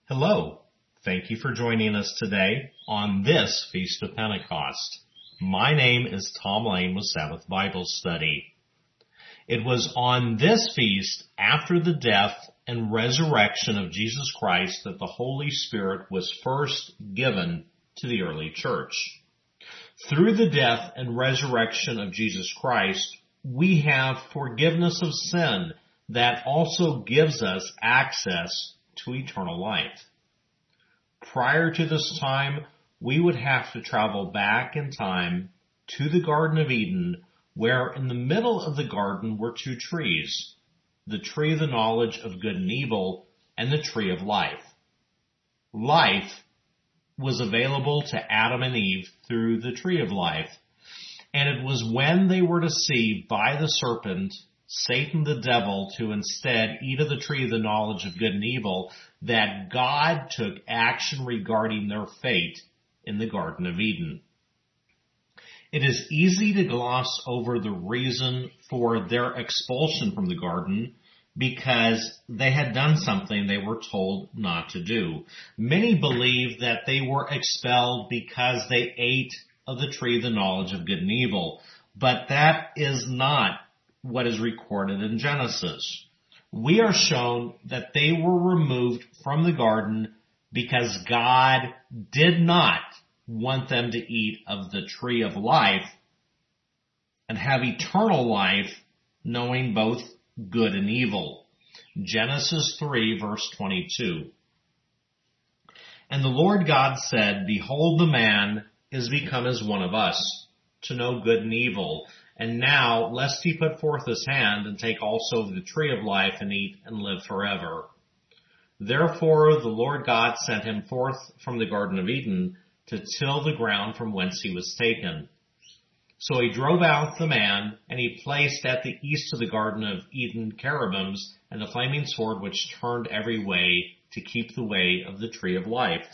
Hello. Thank you for joining us today on this Feast of Pentecost. My name is Tom Lane with Sabbath Bible Study. It was on this feast, after the death and resurrection of Jesus Christ, that the Holy Spirit was first given to the early church. Through the death and resurrection of Jesus Christ, we have forgiveness of sin that also gives us access to eternal life. Prior to this time, we would have to travel back in time to the Garden of Eden, where in the middle of the garden were two trees, the tree of the knowledge of good and evil and the tree of life. Life was available to Adam and Eve through the tree of life, and it was when they were deceived by the serpent, Satan the devil, to instead eat of the tree of the knowledge of good and evil, that God took action regarding their fate in the Garden of Eden. It is easy to gloss over the reason for their expulsion from the garden because they had done something they were told not to do. Many believe that they were expelled because they ate of the tree of the knowledge of good and evil, but that is not what is recorded in Genesis. We are shown that they were removed from the garden because God did not want them to eat of the tree of life and have eternal life, knowing both good and evil. Genesis 3 verse 22. And the Lord God said, Behold, the man is become as one of us, to know good and evil. And now, lest he put forth his hand and take also of the tree of life and eat and live forever. Therefore the Lord God sent him forth from the Garden of Eden to till the ground from whence he was taken. So he drove out the man, and he placed at the east of the Garden of Eden cherubims and a flaming sword which turned every way to keep the way of the tree of life.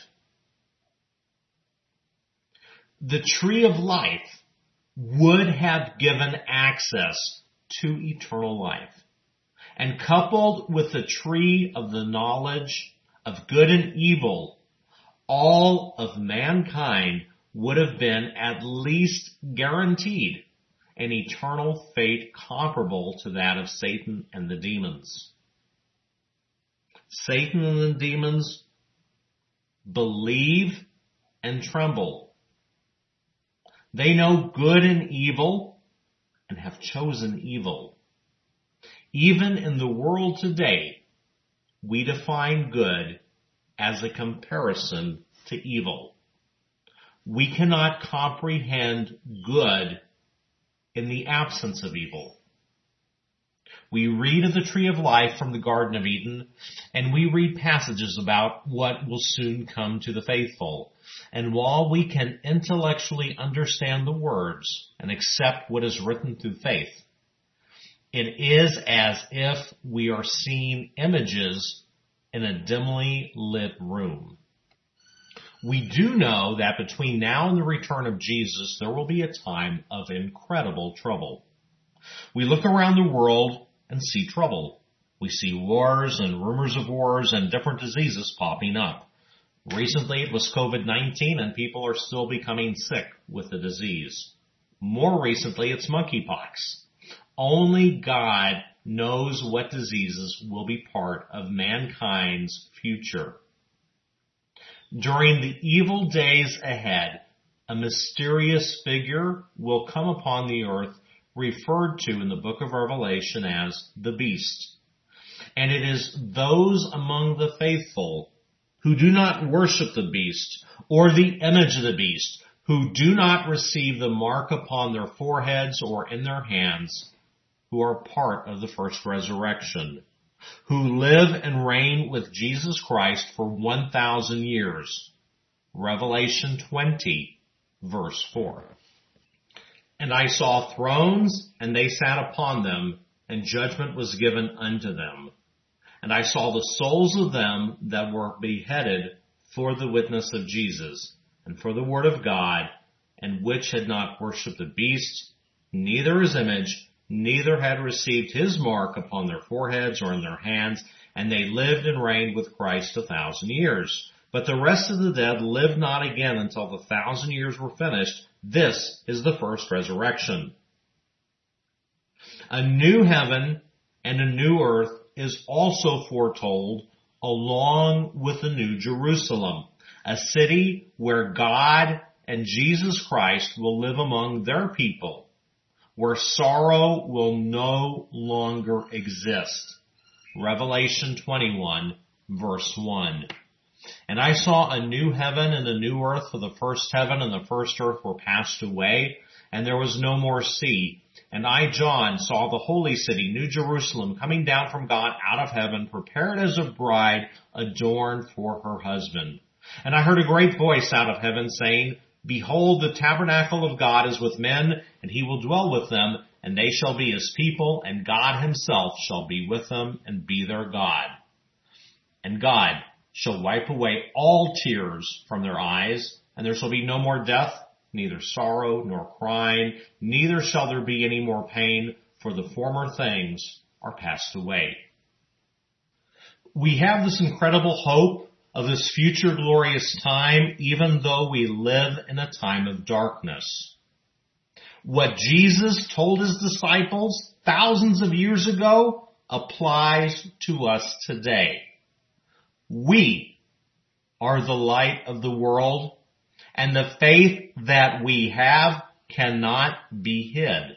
The tree of life would have given access to eternal life. And coupled with the tree of the knowledge of good and evil, all of mankind would have been at least guaranteed an eternal fate comparable to that of Satan and the demons. Satan and the demons believe and tremble. They know good and evil and have chosen evil. Even in the world today, we define good as a comparison to evil. We cannot comprehend good in the absence of evil. We read of the tree of life from the Garden of Eden, and we read passages about what will soon come to the faithful. And while we can intellectually understand the words and accept what is written through faith, it is as if we are seeing images in a dimly lit room. We do know that between now and the return of Jesus, there will be a time of incredible trouble. We look around the world and see trouble. We see wars and rumors of wars and different diseases popping up. Recently it was COVID-19 and people are still becoming sick with the disease. More recently it's monkeypox. Only God knows what diseases will be part of mankind's future. During the evil days ahead, a mysterious figure will come upon the earth referred to in the book of Revelation as the beast. And it is those among the faithful who do not worship the beast or the image of the beast, who do not receive the mark upon their foreheads or in their hands, who are part of the first resurrection, who live and reign with Jesus Christ for 1,000 years. Revelation 20, verse 4. And I saw thrones, and they sat upon them, and judgment was given unto them. And I saw the souls of them that were beheaded for the witness of Jesus, and for the word of God, and which had not worshipped the beast, neither his image, neither had received his mark upon their foreheads or in their hands, and they lived and reigned with Christ 1,000 years. But the rest of the dead lived not again until the 1,000 years were finished. This is the first resurrection. A new heaven and a new earth is also foretold, along with the new Jerusalem, a city where God and Jesus Christ will live among their people, where sorrow will no longer exist. Revelation 21, verse 1. And I saw a new heaven and a new earth, for the first heaven and the first earth were passed away, and there was no more sea. And I, John, saw the holy city, New Jerusalem, coming down from God out of heaven, prepared as a bride adorned for her husband. And I heard a great voice out of heaven saying, Behold, the tabernacle of God is with men, and he will dwell with them, and they shall be his people, and God himself shall be with them and be their God. And God shall wipe away all tears from their eyes, and there shall be no more death, neither sorrow nor crying, neither shall there be any more pain, for the former things are passed away. We have this incredible hope of this future glorious time, even though we live in a time of darkness. What Jesus told his disciples thousands of years ago applies to us today. We are the light of the world, and the faith that we have cannot be hid.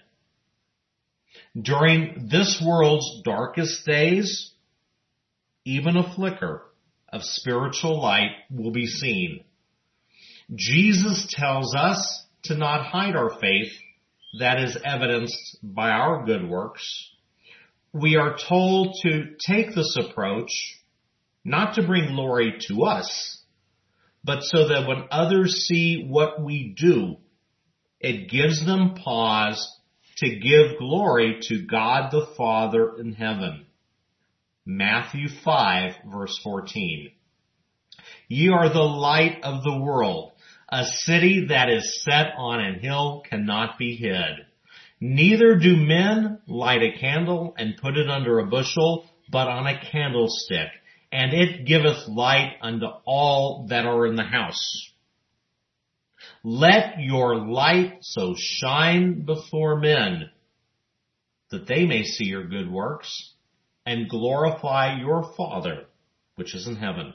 During this world's darkest days, even a flicker of spiritual light will be seen. Jesus tells us to not hide our faith that is evidenced by our good works. We are told to take this approach not to bring glory to us, but so that when others see what we do, it gives them pause to give glory to God the Father in heaven. Matthew 5, verse 14. Ye are the light of the world. A city that is set on an hill cannot be hid. Neither do men light a candle and put it under a bushel, but on a candlestick, and it giveth light unto all that are in the house. Let your light so shine before men, that they may see your good works, and glorify your Father, which is in heaven.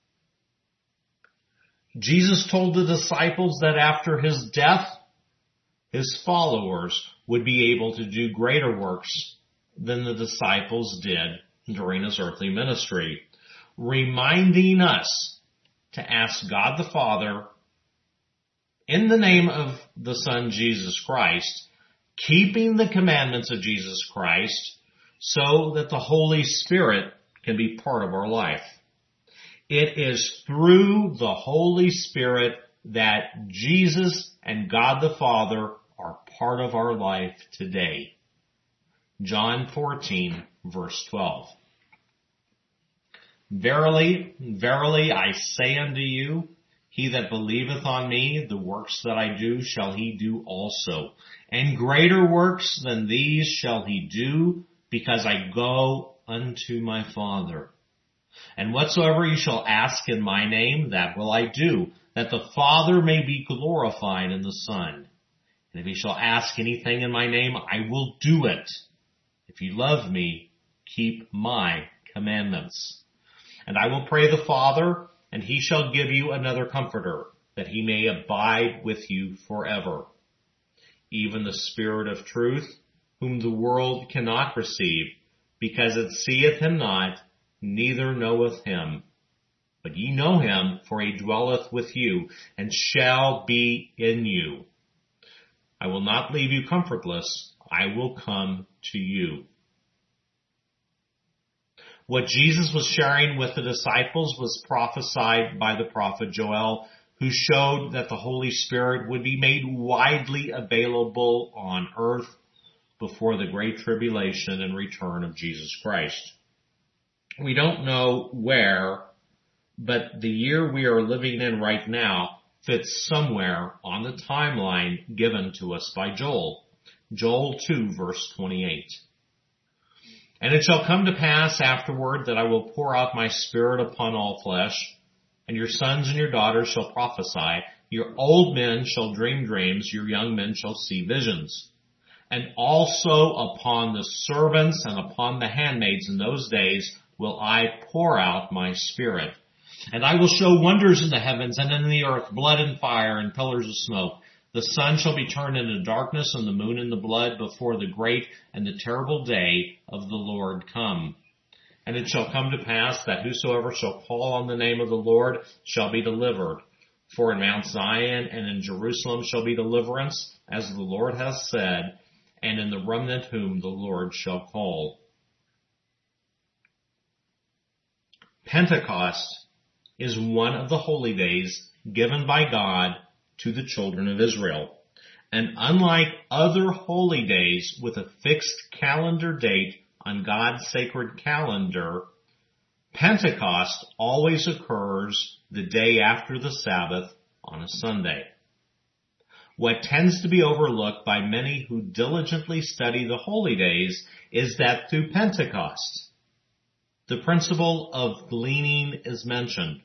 Jesus told the disciples that after his death, his followers would be able to do greater works than the disciples did during his earthly ministry, reminding us to ask God the Father, in the name of the Son Jesus Christ, keeping the commandments of Jesus Christ, so that the Holy Spirit can be part of our life. It is through the Holy Spirit that Jesus and God the Father are part of our life today. John 14, verse 12. Verily, verily, I say unto you, he that believeth on me, the works that I do shall he do also. And greater works than these shall he do, because I go unto my Father. And whatsoever you shall ask in my name, that will I do, that the Father may be glorified in the Son. And if you shall ask anything in my name, I will do it. If you love me, keep my commandments. And I will pray the Father, and he shall give you another Comforter, that he may abide with you forever. Even the Spirit of truth, whom the world cannot receive, because it seeth him not, neither knoweth him. But ye know him, for he dwelleth with you, and shall be in you. I will not leave you comfortless, I will come to you. What Jesus was sharing with the disciples was prophesied by the prophet Joel, who showed that the Holy Spirit would be made widely available on earth before the great tribulation and return of Jesus Christ. We don't know where, but the year we are living in right now fits somewhere on the timeline given to us by Joel. Joel 2, verse 28. And it shall come to pass afterward that I will pour out my Spirit upon all flesh, and your sons and your daughters shall prophesy, your old men shall dream dreams, your young men shall see visions. And also upon the servants and upon the handmaids in those days will I pour out my Spirit. And I will show wonders in the heavens and in the earth, blood and fire and pillars of smoke. The sun shall be turned into darkness and the moon into blood before the great and the terrible day of the Lord come. And it shall come to pass that whosoever shall call on the name of the Lord shall be delivered. For in Mount Zion and in Jerusalem shall be deliverance, as the Lord has said, and in the remnant whom the Lord shall call. Pentecost is one of the holy days given by God to the children of Israel. And unlike other holy days with a fixed calendar date on God's sacred calendar, Pentecost always occurs the day after the Sabbath on a Sunday. What tends to be overlooked by many who diligently study the holy days is that through Pentecost, the principle of gleaning is mentioned.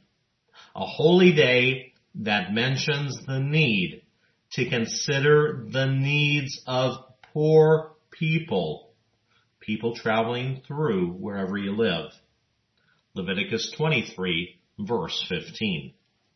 A holy day that mentions the need to consider the needs of poor people traveling through wherever you live. Leviticus 23, verse 15.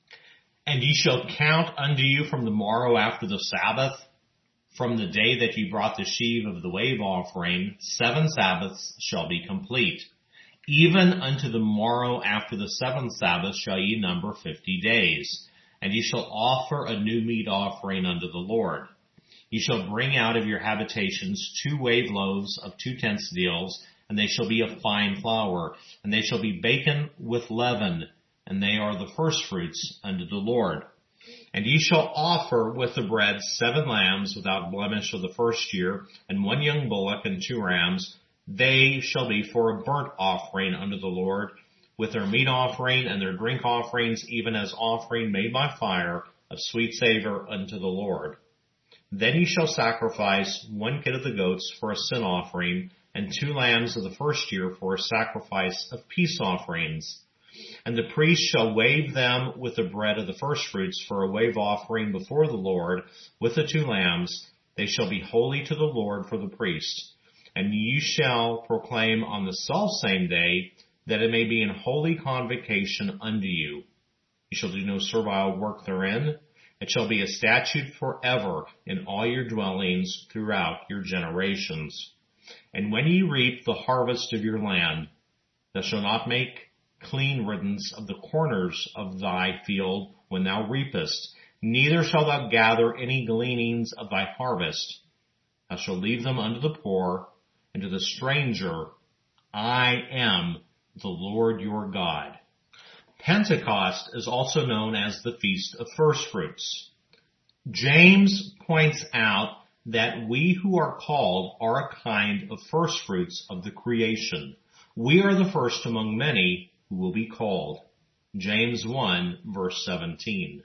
And ye shall count unto you from the morrow after the Sabbath, from the day that ye brought the sheave of the wave offering, 7 Sabbaths shall be complete. Even unto the morrow after the 7th Sabbath shall ye number 50 days. And ye shall offer a new meat offering unto the Lord. Ye shall bring out of your habitations 2 wave loaves of 2 tenths deals, and they shall be of fine flour, and they shall be baken with leaven, and they are the firstfruits unto the Lord. And ye shall offer with the bread 7 lambs without blemish of the first year, and 1 young bullock and 2 rams. They shall be for a burnt offering unto the Lord, with their meat offering and their drink offerings, even as offering made by fire of sweet savor unto the Lord. Then ye shall sacrifice 1 kid of the goats for a sin offering, and 2 lambs of the first year for a sacrifice of peace offerings. And the priest shall wave them with the bread of the firstfruits for a wave offering before the Lord, with the 2 lambs. They shall be holy to the Lord for the priest. And ye shall proclaim on the selfsame day, that it may be in holy convocation unto you. You shall do no servile work therein. It shall be a statute forever in all your dwellings throughout your generations. And when ye reap the harvest of your land, thou shalt not make clean riddance of the corners of thy field when thou reapest, neither shalt thou gather any gleanings of thy harvest. Thou shalt leave them unto the poor, and to the stranger. I am the Lord your God. Pentecost is also known as the Feast of Firstfruits. James points out that we who are called are a kind of firstfruits of the creation. We are the first among many who will be called. James 1, verse 17.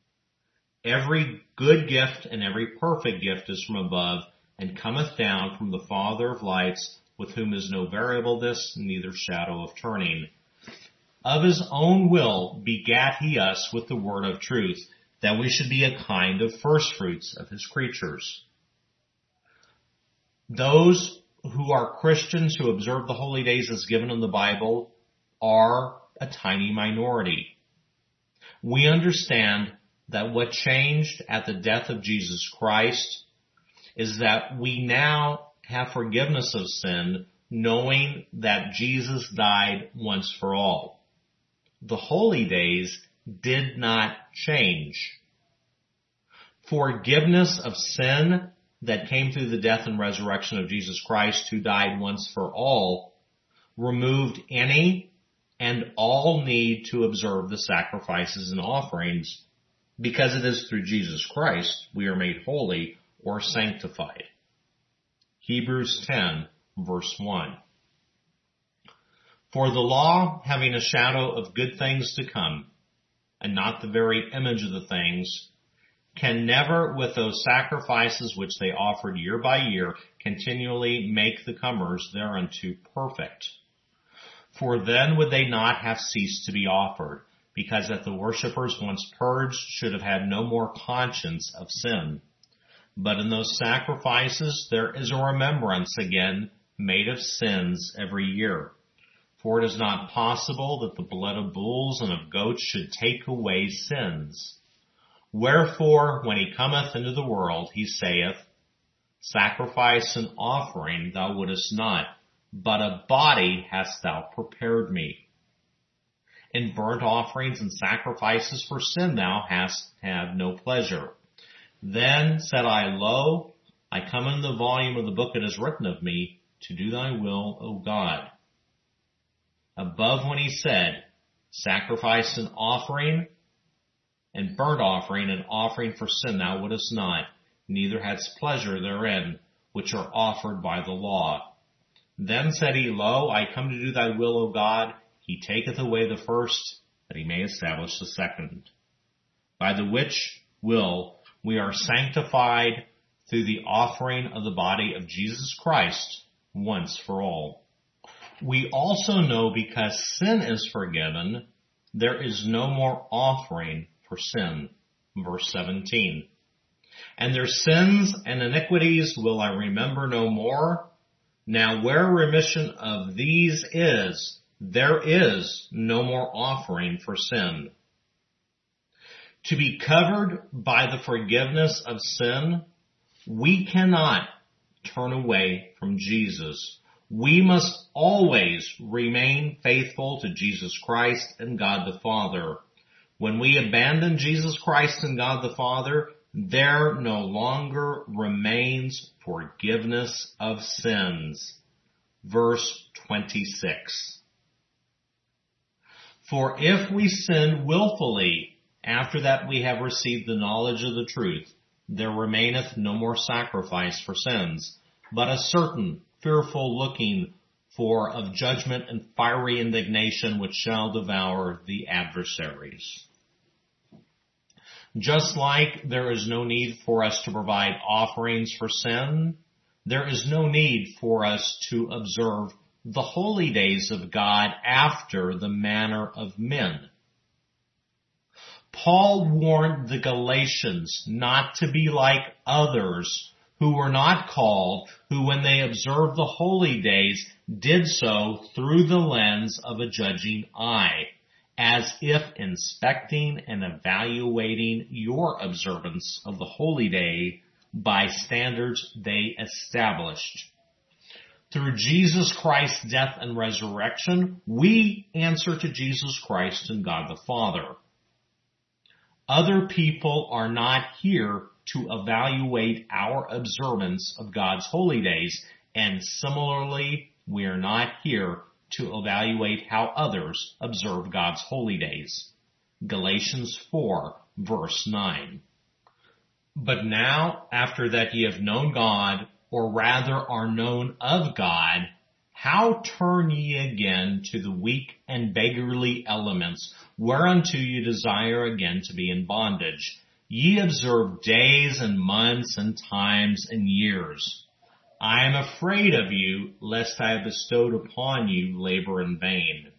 Every good gift and every perfect gift is from above, and cometh down from the Father of lights, with whom is no variableness, neither shadow of turning. Of his own will begat he us with the word of truth, that we should be a kind of firstfruits of his creatures. Those who are Christians who observe the holy days as given in the Bible are a tiny minority. We understand that what changed at the death of Jesus Christ is that we now have forgiveness of sin, knowing that Jesus died once for all. The holy days did not change. Forgiveness of sin that came through the death and resurrection of Jesus Christ, who died once for all, removed any and all need to observe the sacrifices and offerings, because it is through Jesus Christ we are made holy or sanctified. Hebrews 10, verse 1. For the law, having a shadow of good things to come, and not the very image of the things, can never, with those sacrifices which they offered year by year, continually make the comers thereunto perfect. For then would they not have ceased to be offered, because that the worshippers once purged should have had no more conscience of sin. But in those sacrifices there is a remembrance again made of sins every year. For it is not possible that the blood of bulls and of goats should take away sins. Wherefore, when he cometh into the world, he saith, Sacrifice and offering thou wouldest not, but a body hast thou prepared me. In burnt offerings and sacrifices for sin thou hast had no pleasure. Then said I, Lo, I come in the volume of the book it is written of me, to do thy will, O God. Above when he said, Sacrifice and offering, and burnt offering and offering for sin thou wouldest not, neither hadst pleasure therein, which are offered by the law. Then said he, Lo, I come to do thy will, O God. He taketh away the first, that he may establish the second. By the which will we are sanctified through the offering of the body of Jesus Christ once for all. We also know because sin is forgiven, there is no more offering for sin. Verse 17. And their sins and iniquities will I remember no more. Now where remission of these is, there is no more offering for sin. To be covered by the forgiveness of sin, we cannot turn away from Jesus. We must always remain faithful to Jesus Christ and God the Father. When we abandon Jesus Christ and God the Father, there no longer remains forgiveness of sins. Verse 26. For if we sin willfully after that we have received the knowledge of the truth, there remaineth no more sacrifice for sins, but a certain fearful looking for of judgment and fiery indignation which shall devour the adversaries. Just like there is no need for us to provide offerings for sin, there is no need for us to observe the holy days of God after the manner of men. Paul warned the Galatians not to be like others who were not called, who when they observed the holy days did so through the lens of a judging eye, as if inspecting and evaluating your observance of the holy day by standards they established. Through Jesus Christ's death and resurrection, we answer to Jesus Christ and God the Father. Other people are not here to evaluate our observance of God's holy days, and similarly, we are not here to evaluate how others observe God's holy days. Galatians 4, verse 9. But now, after that ye have known God, or rather are known of God, how turn ye again to the weak and beggarly elements, whereunto ye desire again to be in bondage? Ye observe days and months and times and years. I am afraid of you, lest I have bestowed upon you labor in vain.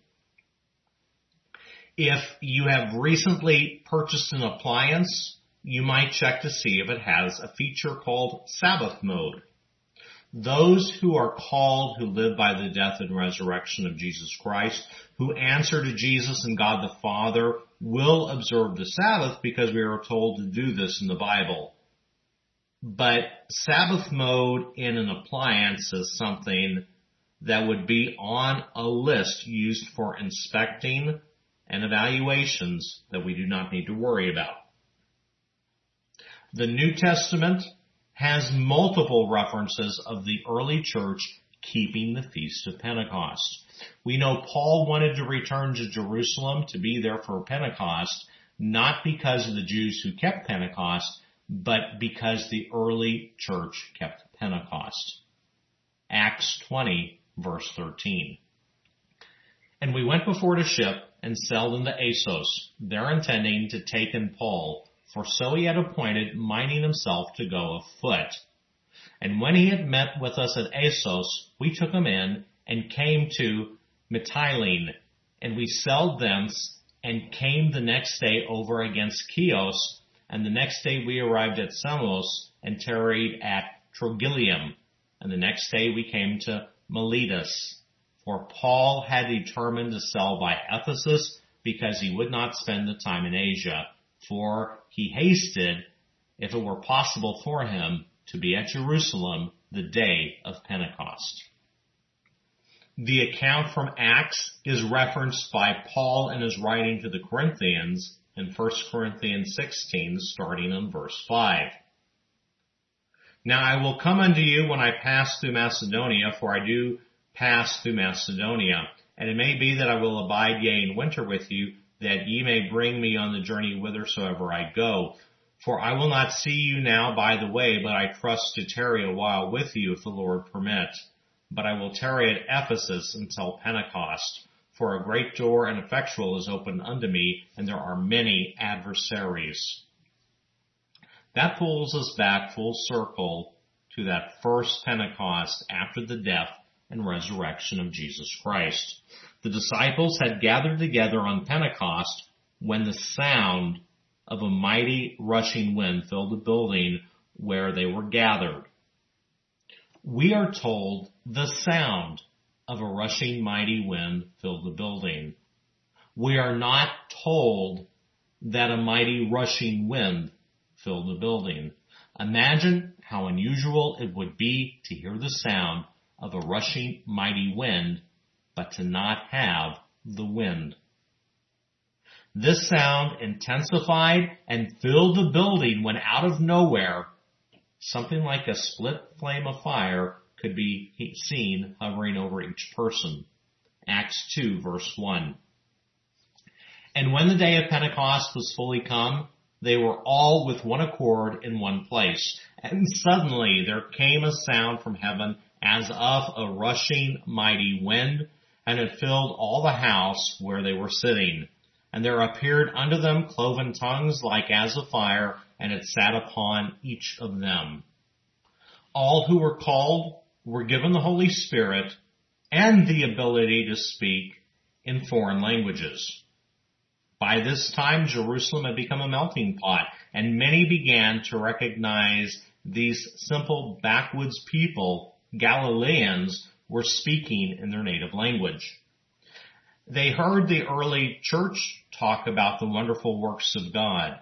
If you have recently purchased an appliance, you might check to see if it has a feature called Sabbath mode. Those who are called, who live by the death and resurrection of Jesus Christ, who answer to Jesus and God the Father, will observe the Sabbath because we are told to do this in the Bible. But Sabbath mode in an appliance is something that would be on a list used for inspecting and evaluations that we do not need to worry about. The New Testament has multiple references of the early church keeping the Feast of Pentecost. We know Paul wanted to return to Jerusalem to be there for Pentecost, not because of the Jews who kept Pentecost, but because the early church kept Pentecost. Acts 20, verse 13. And we went before the ship and sailed into Assos, there intending to take in Paul, for so he had appointed, minding himself to go afoot. And when he had met with us at Assos, we took him in and came to Mytilene, and we sailed thence and came the next day over against Chios, and the next day we arrived at Samos and tarried at Trogyllium, and the next day we came to Miletus. For Paul had determined to sail by Ephesus because he would not spend the time in Asia, for he hasted, if it were possible for him, to be at Jerusalem the day of Pentecost. The account from Acts is referenced by Paul in his writing to the Corinthians in 1 Corinthians 16, starting in verse 5. Now I will come unto you when I pass through Macedonia, for I do pass through Macedonia. And it may be that I will abide yea in winter with you, that ye may bring me on the journey whithersoever I go. For I will not see you now by the way, but I trust to tarry a while with you, if the Lord permit. But I will tarry at Ephesus until Pentecost. For a great door and effectual is opened unto me, and there are many adversaries. That pulls us back full circle to that first Pentecost after the death and resurrection of Jesus Christ. The disciples had gathered together on Pentecost when the sound of a mighty rushing wind filled the building where they were gathered. We are told the sound of a rushing mighty wind filled the building. We are not told that a mighty rushing wind filled the building. Imagine how unusual it would be to hear the sound of a rushing mighty wind, but to not have the wind. This sound intensified and filled the building when out of nowhere, something like a split flame of fire could be seen hovering over each person. Acts 2 verse 1. And when the day of Pentecost was fully come, they were all with one accord in one place. And suddenly there came a sound from heaven as of a rushing mighty wind, and it filled all the house where they were sitting. And there appeared unto them cloven tongues like as of fire, and it sat upon each of them. All who were called were given the Holy Spirit and the ability to speak in foreign languages. By this time, Jerusalem had become a melting pot, and many began to recognize these simple backwoods people, Galileans, were speaking in their native language. They heard the early church talk about the wonderful works of God.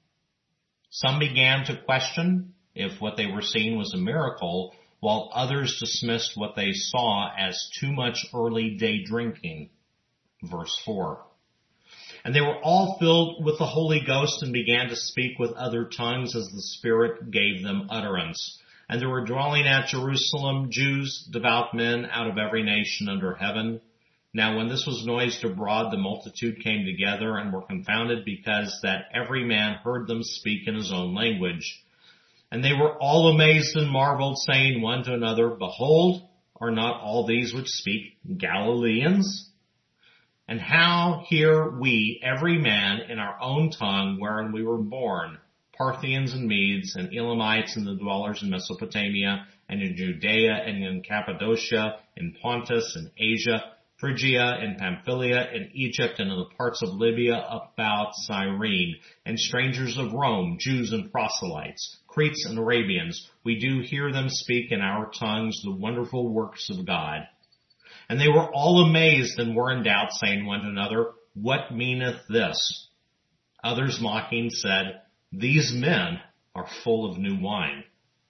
Some began to question if what they were seeing was a miracle, while others dismissed what they saw as too much early day drinking. Verse 4. And they were all filled with the Holy Ghost and began to speak with other tongues as the Spirit gave them utterance. And there were dwelling at Jerusalem Jews, devout men out of every nation under heaven. Now when this was noised abroad, the multitude came together and were confounded, because that every man heard them speak in his own language. And they were all amazed and marveled, saying one to another, Behold, are not all these which speak Galileans? And how hear we every man in our own tongue wherein we were born, Parthians and Medes and Elamites and the dwellers in Mesopotamia and in Judea and in Cappadocia, in Pontus and Asia, Phrygia and Pamphylia and Egypt and in the parts of Libya about Cyrene, and strangers of Rome, Jews and proselytes, Cretes and Arabians, we do hear them speak in our tongues the wonderful works of God. And they were all amazed and were in doubt, saying one to another, What meaneth this? Others mocking said, These men are full of new wine.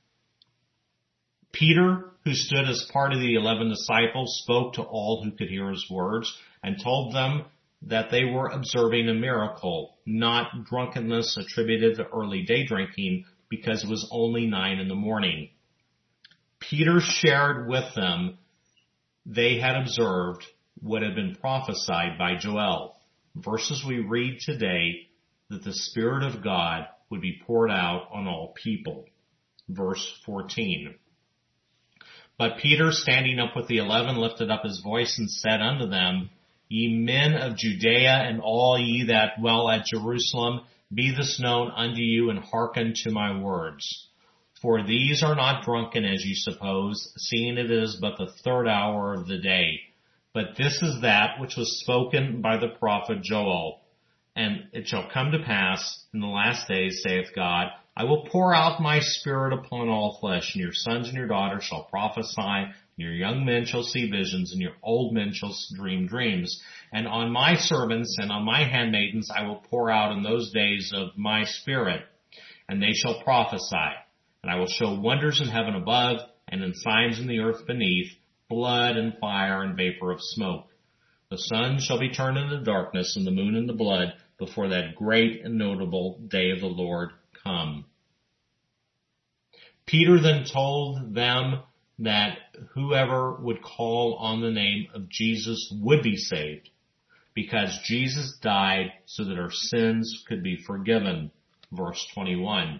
Peter, who stood as part of the 11 disciples, spoke to all who could hear his words, and told them that they were observing a miracle, not drunkenness attributed to early day drinking, because it was only 9 a.m. Peter shared with them they had observed what had been prophesied by Joel. Verses we read today, that the Spirit of God would be poured out on all people. Verse 14. But Peter, standing up with the 11, lifted up his voice and said unto them, Ye men of Judea, and all ye that dwell at Jerusalem, be this known unto you, and hearken to my words. For these are not drunken as ye suppose, seeing it is but the third hour of the day. But this is that which was spoken by the prophet Joel. And it shall come to pass in the last days, saith God, I will pour out my spirit upon all flesh, and your sons and your daughters shall prophesy, and your young men shall see visions, and your old men shall dream dreams. And on my servants and on my handmaidens I will pour out in those days of my spirit, and they shall prophesy. And I will show wonders in heaven above, and in signs in the earth beneath, blood and fire and vapor of smoke. The sun shall be turned into darkness, and the moon into blood, before that great and notable day of the Lord come. Peter then told them that whoever would call on the name of Jesus would be saved, because Jesus died so that our sins could be forgiven. Verse 21.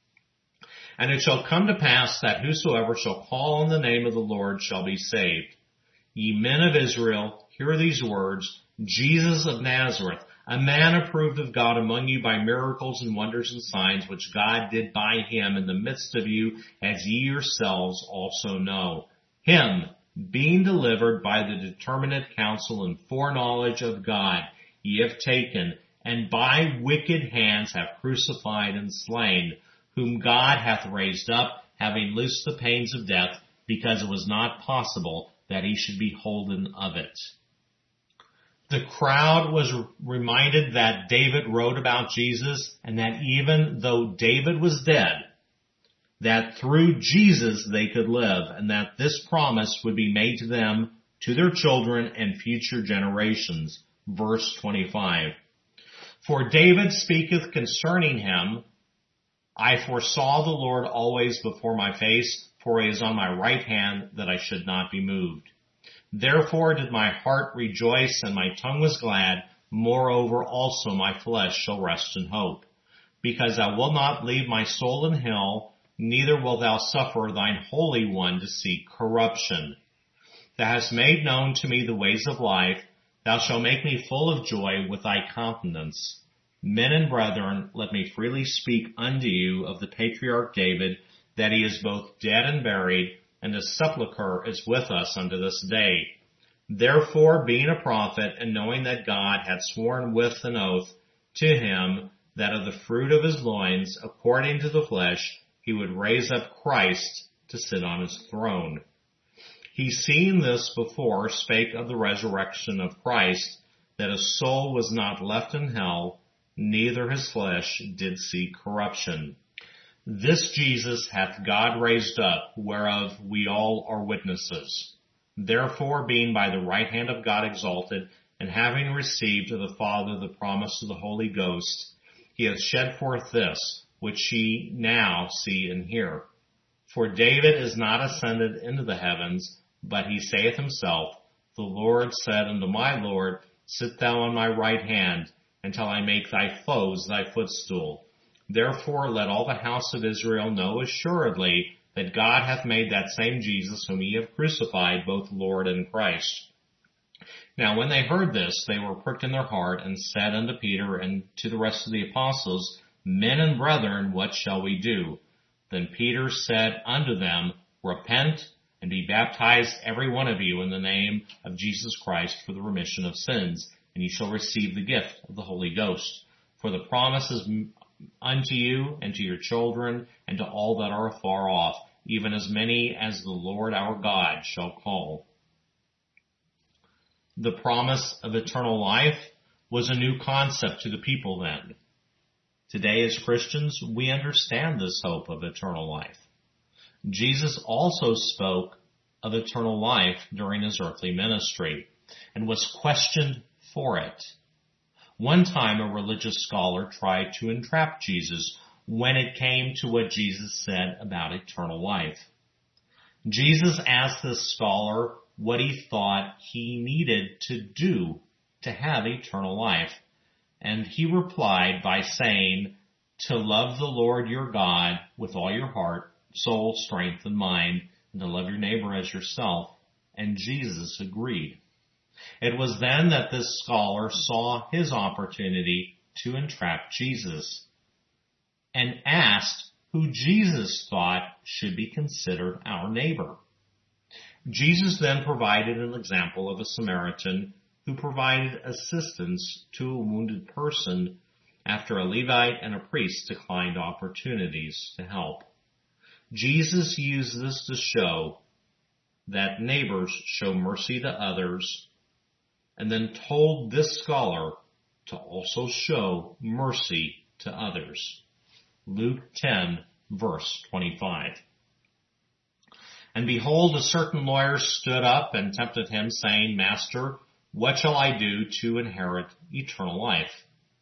And it shall come to pass that whosoever shall call on the name of the Lord shall be saved. Ye men of Israel, hear these words, Jesus of Nazareth, a man approved of God among you by miracles and wonders and signs which God did by him in the midst of you, as ye yourselves also know. Him, being delivered by the determinate counsel and foreknowledge of God, ye have taken, and by wicked hands have crucified and slain, whom God hath raised up, having loosed the pains of death, because it was not possible that he should be holden of it. The crowd was reminded that David wrote about Jesus, and that even though David was dead, that through Jesus they could live, and that this promise would be made to them, to their children, and future generations. Verse 25. For David speaketh concerning him, I foresaw the Lord always before my face, for he is on my right hand, that I should not be moved. Therefore did my heart rejoice, and my tongue was glad. Moreover also my flesh shall rest in hope. Because thou wilt not leave my soul in hell, neither wilt thou suffer thine Holy One to see corruption. Thou hast made known to me the ways of life. Thou shalt make me full of joy with thy countenance. Men and brethren, let me freely speak unto you of the patriarch David, that he is both dead and buried, and his sepulchre is with us unto this day. Therefore, being a prophet, and knowing that God had sworn with an oath to him, that of the fruit of his loins, according to the flesh, he would raise up Christ to sit on his throne. He, seeing this before, spake of the resurrection of Christ, that his soul was not left in hell, neither his flesh did see corruption. This Jesus hath God raised up, whereof we all are witnesses. Therefore, being by the right hand of God exalted, and having received of the Father the promise of the Holy Ghost, he hath shed forth this, which ye now see and hear. For David is not ascended into the heavens, but he saith himself, The Lord said unto my Lord, Sit thou on my right hand, until I make thy foes thy footstool. Therefore let all the house of Israel know assuredly that God hath made that same Jesus whom ye have crucified, both Lord and Christ. Now when they heard this, they were pricked in their heart, and said unto Peter and to the rest of the apostles, Men and brethren, what shall we do? Then Peter said unto them, Repent, and be baptized every one of you in the name of Jesus Christ for the remission of sins, and ye shall receive the gift of the Holy Ghost. For the promise is unto you and to your children and to all that are afar off, even as many as the Lord our God shall call. The promise of eternal life was a new concept to the people then. Today as Christians, we understand this hope of eternal life. Jesus also spoke of eternal life during his earthly ministry and was questioned for it. One time a religious scholar tried to entrap Jesus when it came to what Jesus said about eternal life. Jesus asked this scholar what he thought he needed to do to have eternal life, and he replied by saying, to love the Lord your God with all your heart, soul, strength, and mind, and to love your neighbor as yourself. And Jesus agreed. It was then that this scholar saw his opportunity to entrap Jesus, and asked who Jesus thought should be considered our neighbor. Jesus then provided an example of a Samaritan who provided assistance to a wounded person after a Levite and a priest declined opportunities to help. Jesus used this to show that neighbors show mercy to others, and then told this scholar to also show mercy to others. Luke 10, verse 25. And behold, a certain lawyer stood up and tempted him, saying, Master, what shall I do to inherit eternal life?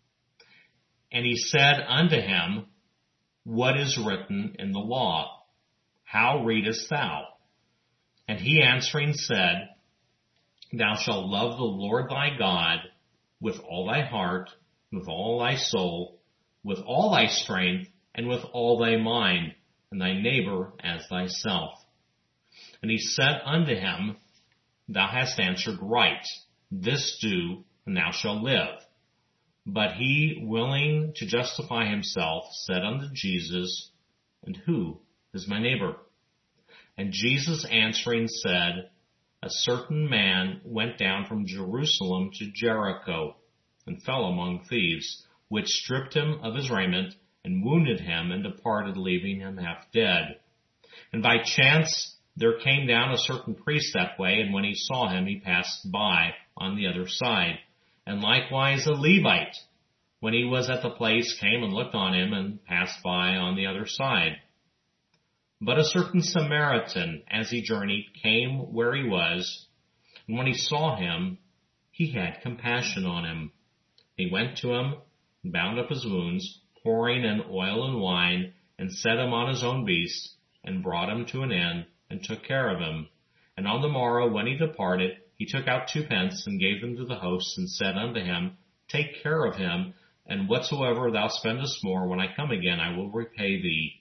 And he said unto him, What is written in the law? How readest thou? And he answering said, Thou shalt love the Lord thy God with all thy heart, with all thy soul, with all thy strength, and with all thy mind, and thy neighbor as thyself. And he said unto him, Thou hast answered right. This do, and thou shalt live. But he, willing to justify himself, said unto Jesus, And who is my neighbor? And Jesus answering said, A certain man went down from Jerusalem to Jericho, and fell among thieves, which stripped him of his raiment, and wounded him, and departed, leaving him half dead. And by chance there came down a certain priest that way, and when he saw him, he passed by on the other side. And likewise a Levite, when he was at the place, came and looked on him, and passed by on the other side. But a certain Samaritan, as he journeyed, came where he was, and when he saw him, he had compassion on him. He went to him, and bound up his wounds, pouring in oil and wine, and set him on his own beast, and brought him to an inn, and took care of him. And on the morrow, when he departed, he took out 2 pence, and gave them to the host, and said unto him, Take care of him, and whatsoever thou spendest more, when I come again, I will repay thee.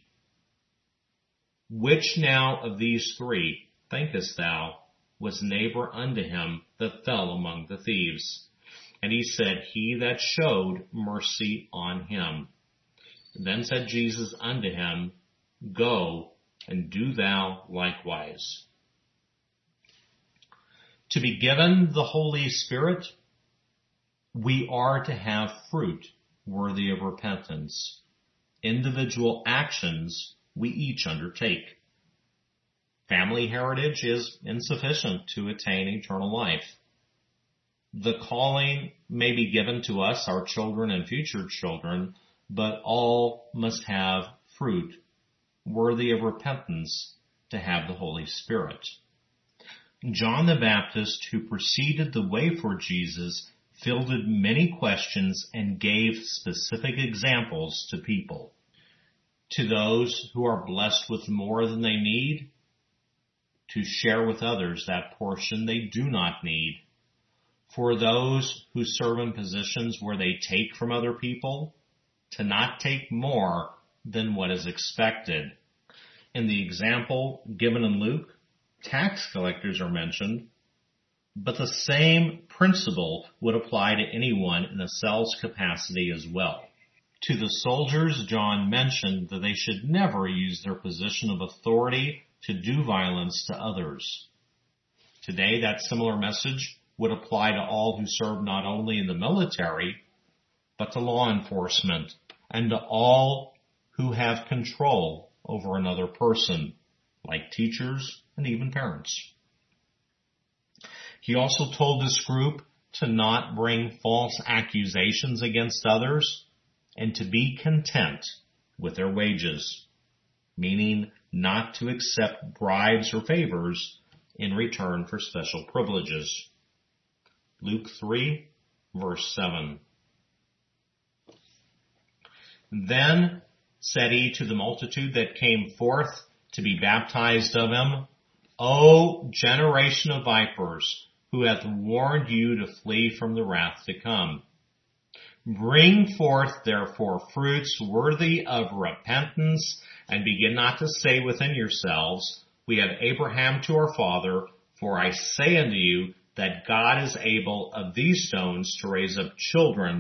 Which now of these 3, thinkest thou, was neighbor unto him that fell among the thieves? And he said, He that showed mercy on him. Then said Jesus unto him, Go, and do thou likewise. To be given the Holy Spirit, we are to have fruit worthy of repentance. Individual actions we each undertake. Family heritage is insufficient to attain eternal life. The calling may be given to us, our children and future children, but all must have fruit worthy of repentance to have the Holy Spirit. John the Baptist, who preceded the way for Jesus, fielded many questions and gave specific examples to people. To those who are blessed with more than they need, to share with others that portion they do not need. For those who serve in positions where they take from other people, to not take more than what is expected. In the example given in Luke, tax collectors are mentioned, but the same principle would apply to anyone in a sales capacity as well. To the soldiers, John mentioned that they should never use their position of authority to do violence to others. Today, that similar message would apply to all who serve not only in the military, but to law enforcement, and to all who have control over another person, like teachers and even parents. He also told this group to not bring false accusations against others, and to be content with their wages, meaning not to accept bribes or favors in return for special privileges. Luke 3, verse 7. Then said he to the multitude that came forth to be baptized of him, O generation of vipers, who hath warned you to flee from the wrath to come? Bring forth therefore fruits worthy of repentance, and begin not to say within yourselves, We have Abraham to our father, for I say unto you that God is able of these stones to raise up children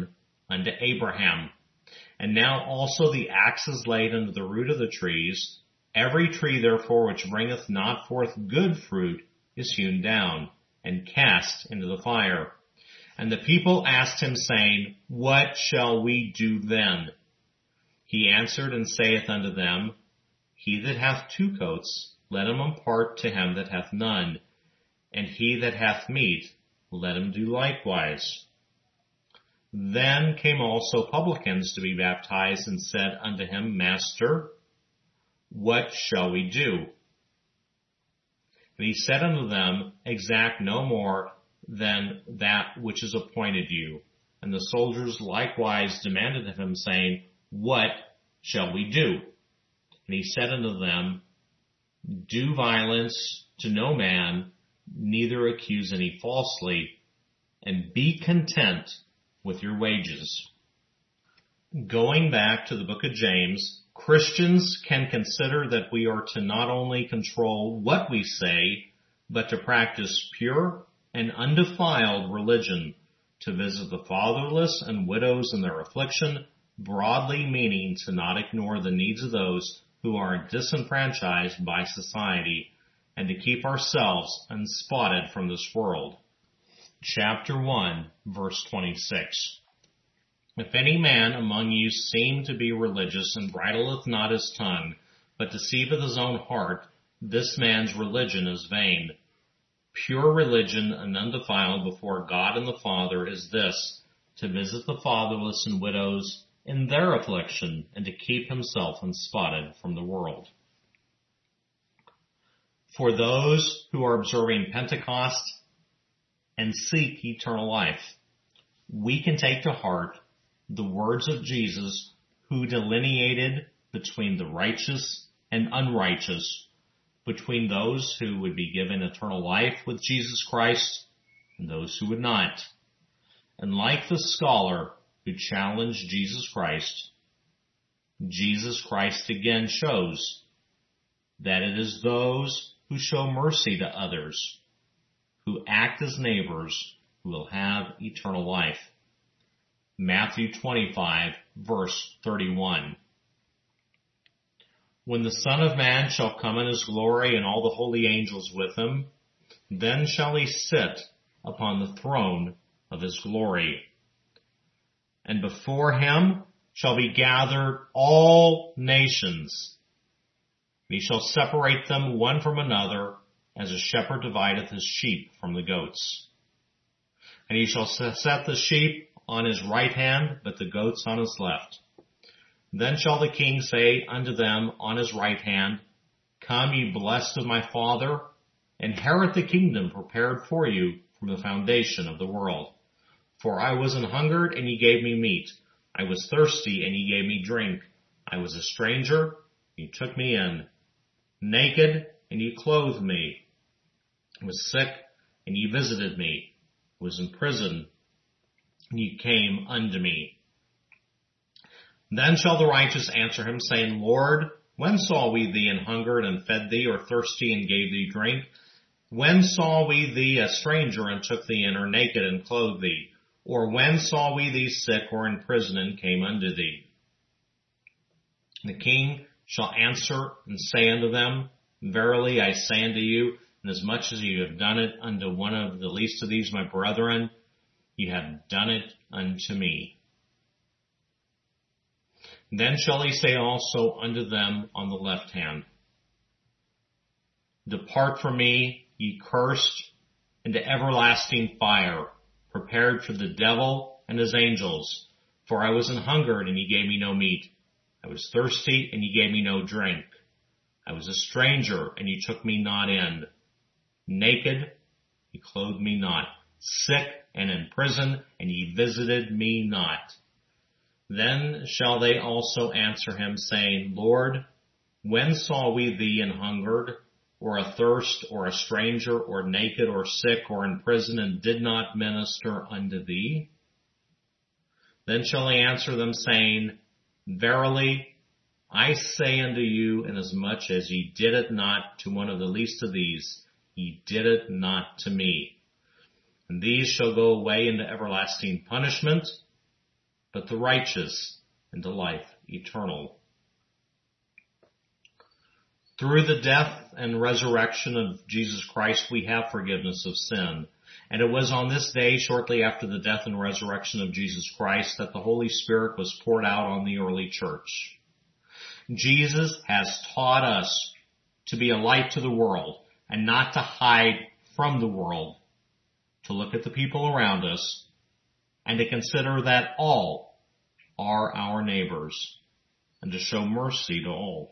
unto Abraham. And now also the axe is laid unto the root of the trees. Every tree therefore which bringeth not forth good fruit is hewn down, and cast into the fire. And the people asked him, saying, What shall we do then? He answered and saith unto them, He that hath 2 coats, let him impart to him that hath none, and he that hath meat, let him do likewise. Then came also publicans to be baptized, and said unto him, Master, what shall we do? And he said unto them, Exact no more than that which is appointed you. And the soldiers likewise demanded of him, saying, What shall we do? And he said unto them, Do violence to no man, neither accuse any falsely, and be content with your wages. Going back to the book of James, Christians can consider that we are to not only control what we say, but to practice pure and undefiled religion, to visit the fatherless and widows in their affliction, broadly meaning to not ignore the needs of those who are disenfranchised by society, and to keep ourselves unspotted from this world. Chapter 1, verse 26. If any man among you seem to be religious, and bridleth not his tongue, but deceiveth his own heart, this man's religion is vain. Pure religion and undefiled before God and the Father is this, to visit the fatherless and widows in their affliction, and to keep himself unspotted from the world. For those who are observing Pentecost and seek eternal life, we can take to heart the words of Jesus, who delineated between the righteous and unrighteous, between those who would be given eternal life with Jesus Christ and those who would not. And like the scholar who challenged Jesus Christ again shows that it is those who show mercy to others, who act as neighbors, who will have eternal life. Matthew 25, verse 31. When the Son of Man shall come in his glory, and all the holy angels with him, then shall he sit upon the throne of his glory. And before him shall be gathered all nations. He shall separate them one from another, as a shepherd divideth his sheep from the goats. And he shall set the sheep on his right hand, but the goats on his left. Then shall the king say unto them on his right hand, Come, ye blessed of my Father, inherit the kingdom prepared for you from the foundation of the world. For I was an hungered, and ye gave me meat. I was thirsty, and ye gave me drink. I was a stranger, and ye took me in. Naked, and ye clothed me. I was sick, and ye visited me. I was in prison, and ye came unto me. Then shall the righteous answer him, saying, Lord, when saw we thee an hungered, and fed thee, or thirsty, and gave thee drink? When saw we thee a stranger, and took thee in, or naked, and clothed thee? Or when saw we thee sick, or in prison, and came unto thee? The king shall answer and say unto them, Verily I say unto you, inasmuch as you have done it unto one of the least of these my brethren, you have done it unto me. Then shall he say also unto them on the left hand, Depart from me, ye cursed, into everlasting fire, prepared for the devil and his angels. For I was an hungered, and ye gave me no meat. I was thirsty, and ye gave me no drink. I was a stranger, and ye took me not in. Naked, ye clothed me not. Sick and in prison, and ye visited me not. Then shall they also answer him, saying, Lord, when saw we thee an hungered, or athirst, or a stranger, or naked, or sick, or in prison, and did not minister unto thee? Then shall he answer them, saying, Verily, I say unto you, inasmuch as ye did it not to one of the least of these, ye did it not to me. And these shall go away into everlasting punishment, but the righteous into life eternal. Through the death and resurrection of Jesus Christ, we have forgiveness of sin. And it was on this day, shortly after the death and resurrection of Jesus Christ, that the Holy Spirit was poured out on the early church. Jesus has taught us to be a light to the world and not to hide from the world, to look at the people around us and to consider that all are our neighbors and to show mercy to all.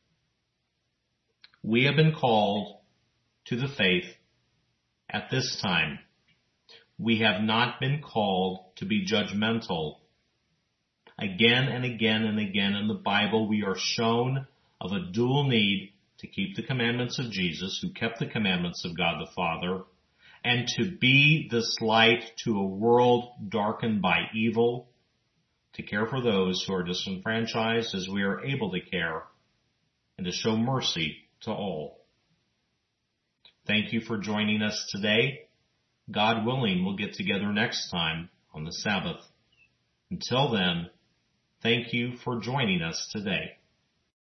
We have been called to the faith at this time. We have not been called to be judgmental. Again and again and again in the Bible, we are shown of a dual need to keep the commandments of Jesus, who kept the commandments of God the Father, and to be this light to a world darkened by evil, to care for those who are disenfranchised as we are able to care, and to show mercy to all. Thank you for joining us today. God willing, we'll get together next time on the Sabbath. Until then, thank you for joining us today.